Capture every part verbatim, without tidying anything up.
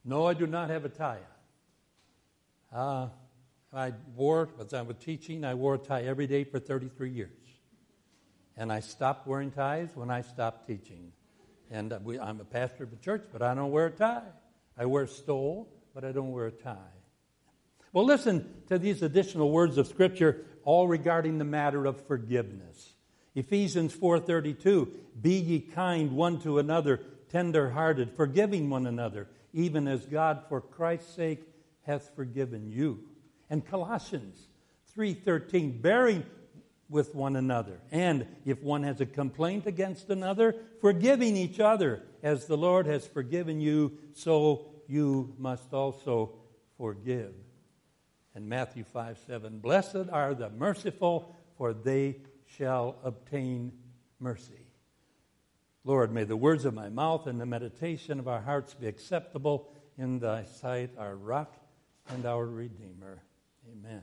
No, I do not have a tie on. Uh, I wore, as I was teaching, I wore a tie every day for thirty-three years. And I stopped wearing ties when I stopped teaching. And we, I'm a pastor of a church, but I don't wear a tie. I wear a stole, but I don't wear a tie. Well, listen to these additional words of Scripture, all regarding the matter of forgiveness. Ephesians four thirty-two, be ye kind one to another, tender-hearted, forgiving one another, even as God for Christ's sake hath forgiven you. And Colossians three thirteen, bearing with one another. And if one has a complaint against another, forgiving each other, as the Lord has forgiven you, so you must also forgive. And Matthew five seven, blessed are the merciful, for they shall obtain mercy. Lord, may the words of my mouth and the meditation of our hearts be acceptable in thy sight, our rock and our Redeemer. Amen.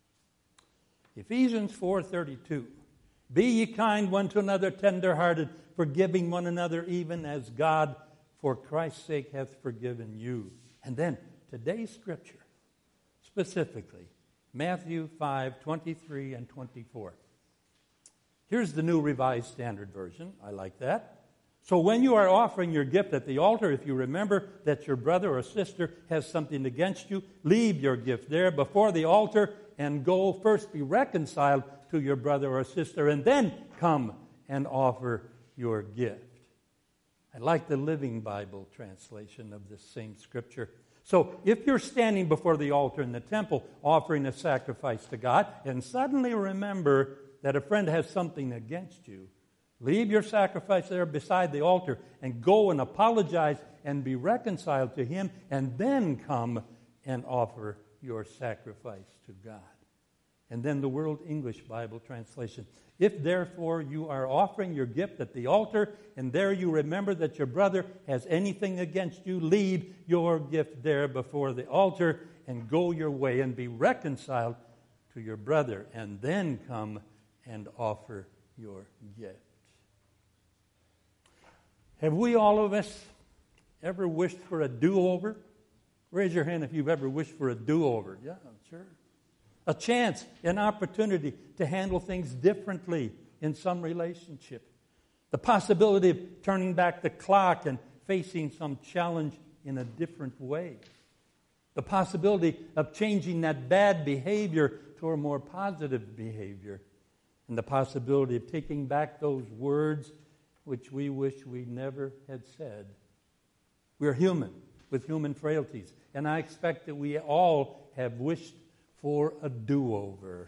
Ephesians four thirty-two. Be ye kind one to another, tender-hearted, forgiving one another, even as God for Christ's sake hath forgiven you. And then today's scripture, specifically, Matthew five twenty-three and twenty-four. Here's the New Revised Standard Version. I like that. So when you are offering your gift at the altar, if you remember that your brother or sister has something against you, leave your gift there before the altar and go first be reconciled to your brother or sister, and then come and offer your gift. I like the Living Bible translation of this same scripture. So if you're standing before the altar in the temple offering a sacrifice to God, and suddenly remember that a friend has something against you, leave your sacrifice there beside the altar and go and apologize and be reconciled to him, and then come and offer your sacrifice to God. And then the World English Bible translation. If therefore you are offering your gift at the altar, and there you remember that your brother has anything against you, leave your gift there before the altar and go your way and be reconciled to your brother, and then come and offer your gift. Have we, all of us, ever wished for a do-over? Raise your hand if you've ever wished for a do-over. Yeah, sure. A chance, an opportunity to handle things differently in some relationship. The possibility of turning back the clock and facing some challenge in a different way. The possibility of changing that bad behavior to a more positive behavior. And the possibility of taking back those words which we wish we never had said. We're human with human frailties. And I expect that we all have wished for a do-over.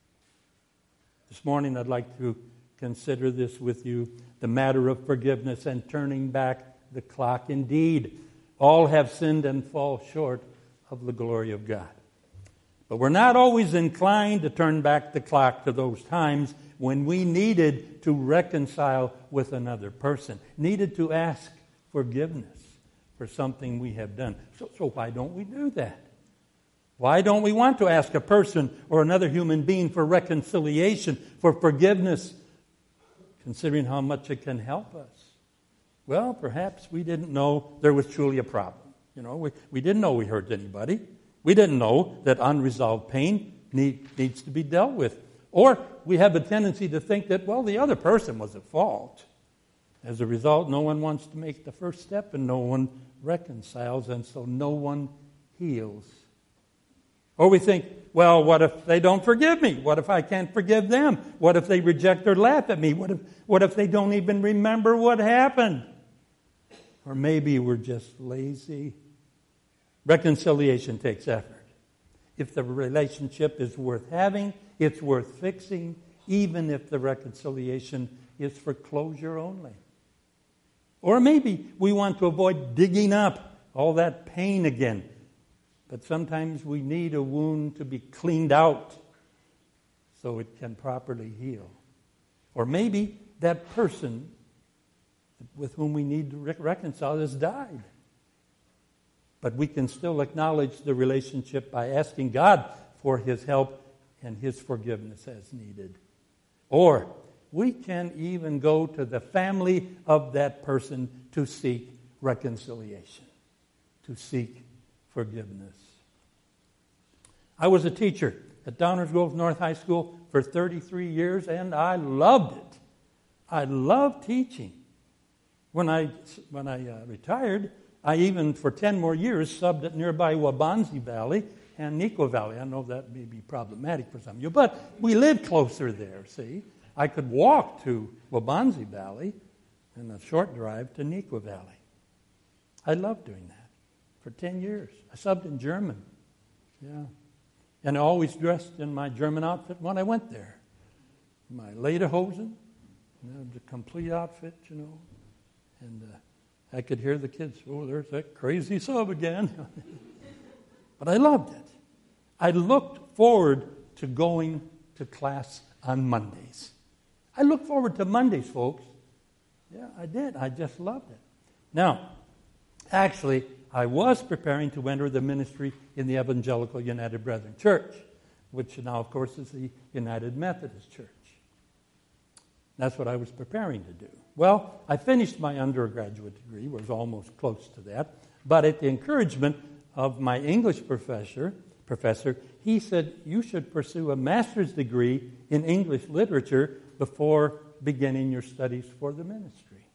This morning I'd like to consider this with you, the matter of forgiveness and turning back the clock. Indeed, all have sinned and fall short of the glory of God. But we're not always inclined to turn back the clock to those times when we needed to reconcile with another person, needed to ask forgiveness for something we have done. So, so why don't we do that? Why don't we want to ask a person or another human being for reconciliation, for forgiveness, considering how much it can help us? Well, perhaps we didn't know there was truly a problem. You know, we, we didn't know we hurt anybody. We didn't know that unresolved pain need, needs to be dealt with. Or we have a tendency to think that, well, the other person was at fault. As a result, no one wants to make the first step and no one reconciles, and so no one heals. Or we think, well, what if they don't forgive me? What if I can't forgive them? What if they reject or laugh at me? What if, what if they don't even remember what happened? Or maybe we're just lazy. Reconciliation takes effort. If the relationship is worth having, it's worth fixing, even if the reconciliation is for closure only. Or maybe we want to avoid digging up all that pain again. But sometimes we need a wound to be cleaned out so it can properly heal. Or maybe that person with whom we need to re- reconcile has died. But we can still acknowledge the relationship by asking God for His help and His forgiveness as needed. Or we can even go to the family of that person to seek reconciliation. to seek forgiveness. I was a teacher at Downers Grove North High School for thirty-three years, and I loved it. I loved teaching. When I, when I uh, retired, I even, for ten more years, subbed at nearby Wabanzi Valley and Nico Valley. I know that may be problematic for some of you, but we lived closer there, see. I could walk to Wabanzi Valley and a short drive to Nico Valley. I loved doing that for ten years. I subbed in German, yeah. And I always dressed in my German outfit when I went there. My lederhosen, you know, the complete outfit, you know. And uh, I could hear the kids, oh, there's that crazy sub again. But I loved it. I looked forward to going to class on Mondays. I looked forward to Mondays, folks. Yeah, I did. I just loved it. Now, actually, I was preparing to enter the ministry in the Evangelical United Brethren Church, which now, of course, is the United Methodist Church. That's what I was preparing to do. Well, I finished my undergraduate degree, was almost close to that, but at the encouragement of my English professor, professor, he said, you should pursue a master's degree in English literature before beginning your studies for the ministry.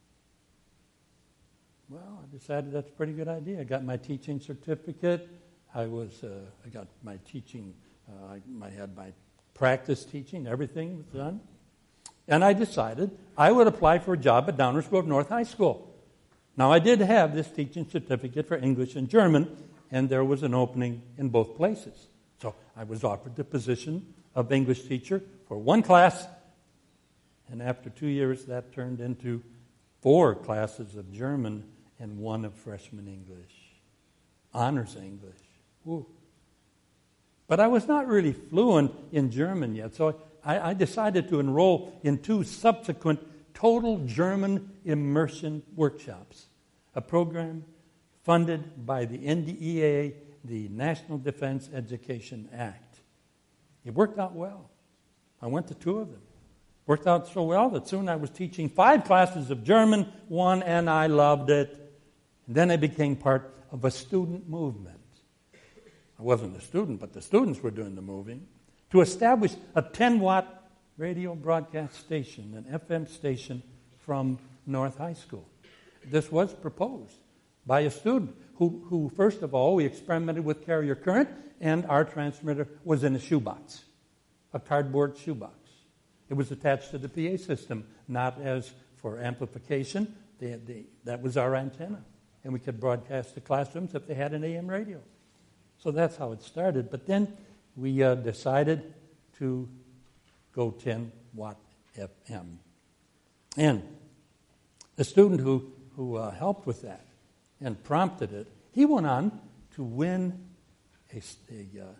Well, I decided that's a pretty good idea. I got my teaching certificate. I was, uh, I got my teaching, uh, I, I had my practice teaching, everything was done. And I decided I would apply for a job at Downers Grove North High School. Now, I did have this teaching certificate for English and German, and there was an opening in both places. So I was offered the position of English teacher for one class, and after two years, that turned into four classes of German and one of freshman English, honors English. Woo. But I was not really fluent in German yet, so I, I decided to enroll in two subsequent total German immersion workshops, a program funded by the N D E A, the National Defense Education Act. It worked out well. I went to two of them. Worked out so well that soon I was teaching five classes of German, one, and I loved it. And then I became part of a student movement. I wasn't a student, but the students were doing the moving, to establish a ten-watt radio broadcast station, an F M station from North High School. This was proposed by a student who, who, first of all, we experimented with carrier current, and our transmitter was in a shoebox, a cardboard shoebox. It was attached to the P A system, not as for amplification. They, they, that was our antenna, and we could broadcast to classrooms if they had an A M radio. So that's how it started. But then we uh, decided to go ten-watt F M. And the student who, who uh, helped with that and prompted it, he went on to win a, a, uh,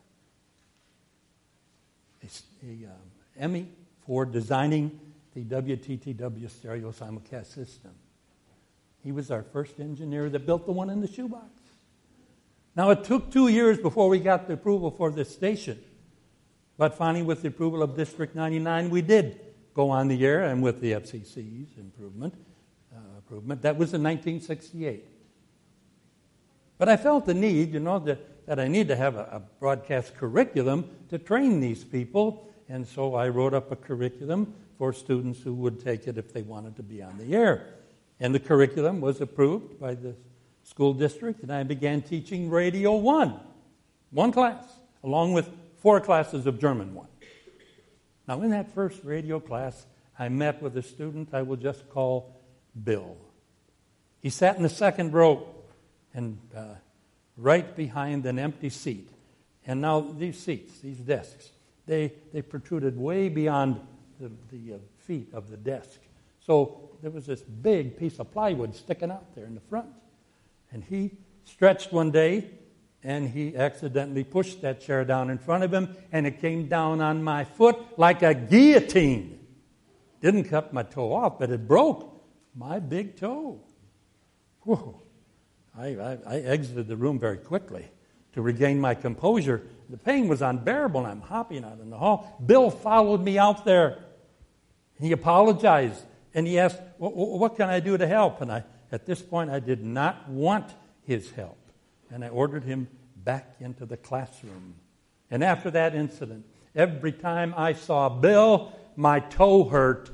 a, a um, Emmy for designing the W T T W stereo simulcast system. He was our first engineer that built the one in the shoebox. Now, it took two years before we got the approval for this station. But finally, with the approval of District ninety-nine, we did go on the air, and with the F C C's improvement, uh, improvement. That was in nineteen sixty-eight. But I felt the need, you know, that, that I need to have a, a broadcast curriculum to train these people. And so I wrote up a curriculum for students who would take it if they wanted to be on the air. And the curriculum was approved by the school district, and I began teaching Radio One, one class, along with four classes of German One. Now, in that first radio class, I met with a student I will just call Bill. He sat in the second row and uh, right behind an empty seat. And now these seats, these desks, they, they protruded way beyond the, the uh, feet of the desk. So there was this big piece of plywood sticking out there in the front. And he stretched one day, and he accidentally pushed that chair down in front of him, and it came down on my foot like a guillotine. Didn't cut my toe off, but it broke my big toe. Whew. I, I, I exited the room very quickly to regain my composure. The pain was unbearable, and I'm hopping out in the hall. Bill followed me out there. He apologized, and he asked, what, what can I do to help? And I, at this point, I did not want his help. and I ordered him back into the classroom. And after that incident, every time I saw Bill, my toe hurt.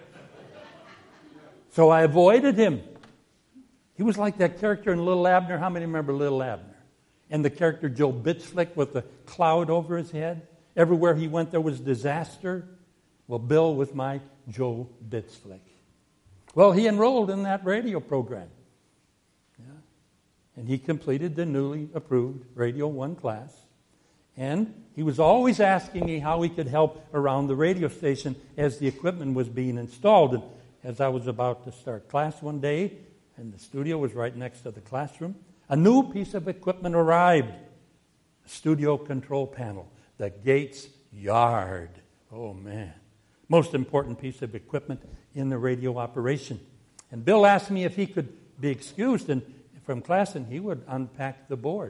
So I avoided him. He was like that character in Little Abner. How many remember Little Abner? And the character Joe Bitsflick with the cloud over his head. Everywhere he went, there was disaster. Well, Bill was my Joe Bitsflick. Well, he enrolled in that radio program. Yeah. And he completed the newly approved Radio One class. And he was always asking me how he could help around the radio station as the equipment was being installed. And as I was about to start class one day, and the studio was right next to the classroom, a new piece of equipment arrived. A studio control panel. The Gates Yard. Oh, man. Most important piece of equipment in the radio operation. And Bill asked me if he could be excused and from class and he would unpack the board.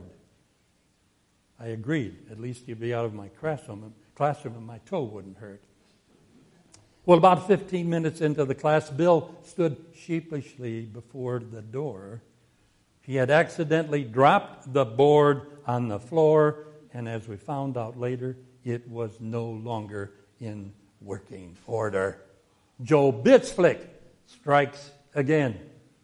I agreed. At least he'd be out of my classroom, classroom and my toe wouldn't hurt. Well, about fifteen minutes into the class, Bill stood sheepishly before the door. He had accidentally dropped the board on the floor, and as we found out later, it was no longer in working order. Joe Bitsflick strikes again.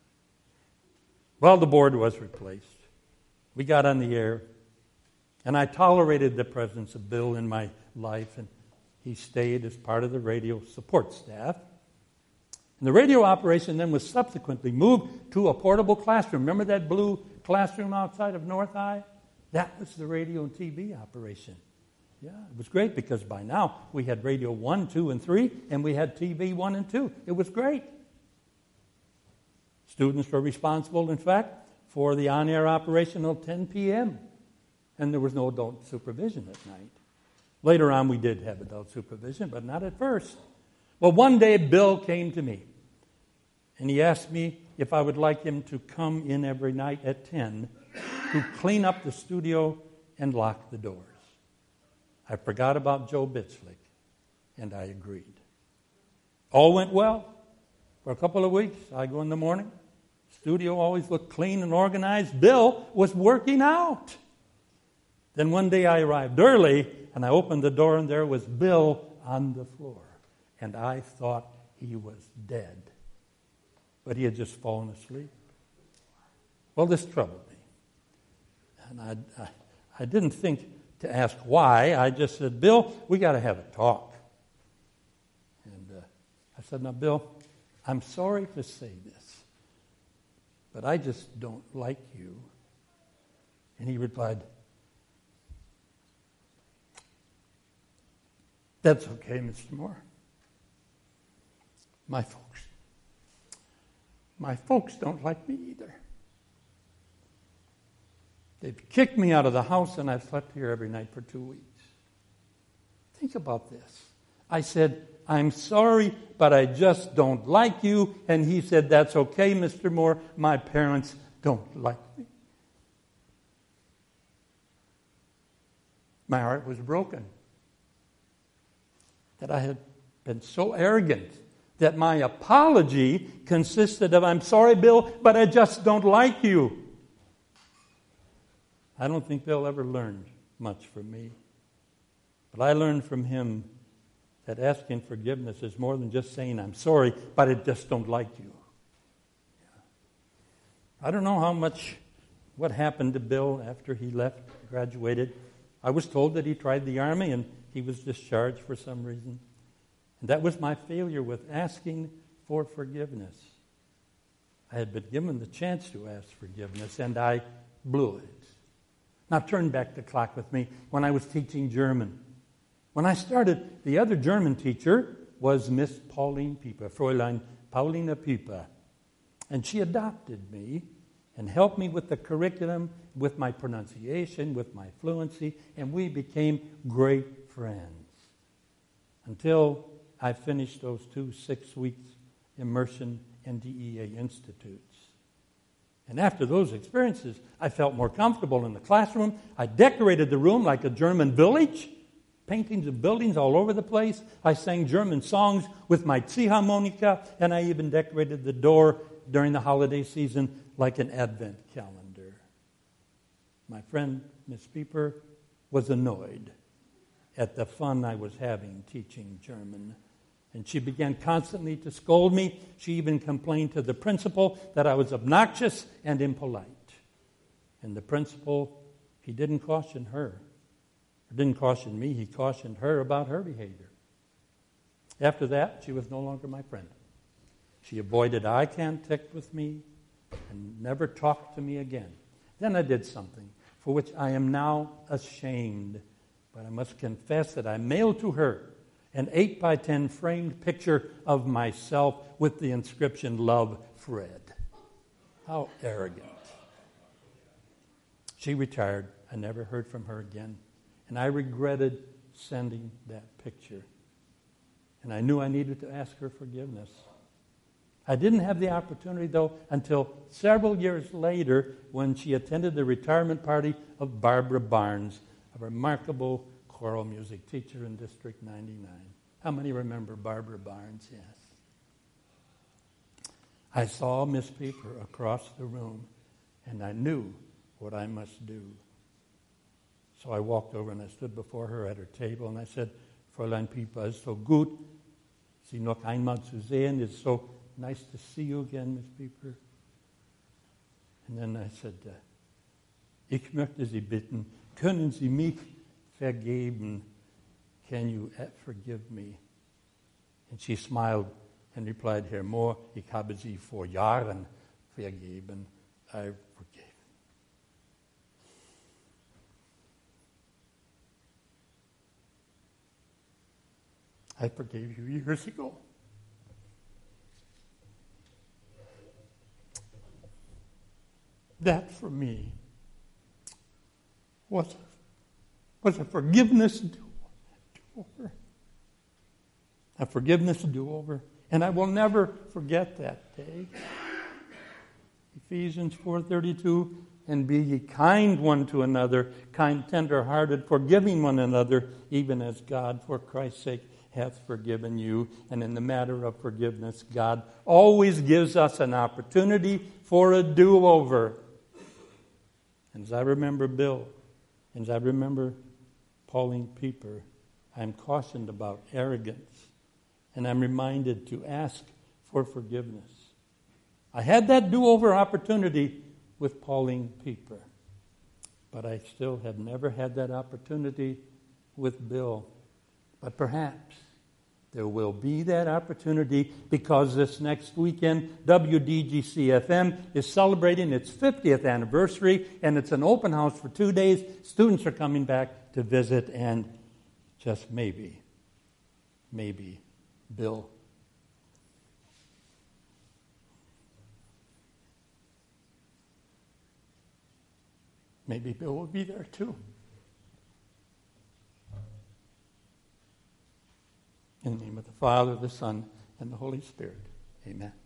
Well, the board was replaced. We got on the air, and I tolerated the presence of Bill in my life, and he stayed as part of the radio support staff. And the radio operation then was subsequently moved to a portable classroom. Remember that blue classroom outside of North High? That was the radio and T V operation. Yeah, it was great because by now we had Radio one, two, and three, and we had T V one and two. It was great. Students were responsible, in fact, for the on-air operation until ten p.m., and there was no adult supervision at night. Later on, we did have adult supervision, but not at first. Well, one day, Bill came to me, and he asked me if I would like him to come in every night at ten to clean up the studio and lock the doors. I forgot about Joe Bitsflick, and I agreed. All went well. For a couple of weeks, I go in the morning. Studio always looked clean and organized. Bill was working out. Then one day I arrived early, and I opened the door, and there was Bill on the floor. And I thought he was dead. But he had just fallen asleep. Well, this troubled me. And I, I, I didn't think to ask why. I just said, Bill, we got to have a talk. And uh, I said, now, Bill, I'm sorry to say this, but I just don't like you. And he replied, that's okay, Mister Moore. My folks, my folks don't like me either. They've kicked me out of the house, and I've slept here every night for two weeks. Think about this. I said, I'm sorry, but I just don't like you. And he said, that's okay, Mister Moore. My parents don't like me. My heart was broken. That I had been so arrogant that my apology consisted of, I'm sorry, Bill, but I just don't like you. I don't think Bill ever learned much from me. But I learned from him that asking forgiveness is more than just saying, I'm sorry, but I just don't like you. Yeah. I don't know how much, what happened to Bill after he left, graduated. I was told that he tried the Army and he was discharged for some reason. And that was my failure with asking for forgiveness. I had been given the chance to ask forgiveness, and I blew it. Now turn back the clock with me when I was teaching German. When I started, the other German teacher was Miss Pauline Pieper, Fräulein Paulina Pieper. And she adopted me and helped me with the curriculum, with my pronunciation, with my fluency, and we became great friends. Until I finished those two six-week immersion N D E A institutes. And after those experiences, I felt more comfortable in the classroom. I decorated the room like a German village, paintings of buildings all over the place. I sang German songs with my Ziehharmonika, and I even decorated the door during the holiday season like an Advent calendar. My friend, Miss Pieper, was annoyed at the fun I was having teaching German. And she began constantly to scold me. She even complained to the principal that I was obnoxious and impolite. And the principal, he didn't caution her. Or didn't caution me, he cautioned her about her behavior. After that, she was no longer my friend. She avoided eye contact with me and never talked to me again. Then I did something for which I am now ashamed. But I must confess that I mailed to her an eight by ten framed picture of myself with the inscription, "Love, Fred." How arrogant. She retired. I never heard from her again. And I regretted sending that picture. And I knew I needed to ask her forgiveness. I didn't have the opportunity, though, until several years later when she attended the retirement party of Barbara Barnes, a remarkable choral music teacher in District ninety-nine. How many remember Barbara Barnes? Yes. I saw Miss Pieper across the room, and I knew what I must do. So I walked over and I stood before her at her table, and I said, "Fräulein Pieper, es ist so gut, Sie noch einmal zu sehen. It's so nice to see you again, Miss Pieper." And then I said, uh, "Ich möchte Sie bitten, können Sie mich vergeben? Can you forgive me?" And she smiled and replied, "Herr Mohr, ich habe Sie vor Jahren vergeben." I forgave. I forgave you years ago. That for me was, was a forgiveness do-over. A forgiveness do-over. And I will never forget that day. Ephesians four thirty-two, "And be ye kind one to another, kind, tender-hearted, forgiving one another, even as God, for Christ's sake, hath forgiven you." And in the matter of forgiveness, God always gives us an opportunity for a do-over. And as I remember Bill, and as I remember Pauline Pieper, I'm cautioned about arrogance, and I'm reminded to ask for forgiveness. I had that do-over opportunity with Pauline Pieper, but I still have never had that opportunity with Bill. But perhaps there will be that opportunity, because this next weekend, W D G C F M is celebrating its fiftieth anniversary, and it's an open house for two days. Students are coming back to visit, and just maybe, maybe Bill. Maybe Bill will be there too. In the name of the Father, the Son, and the Holy Spirit. Amen.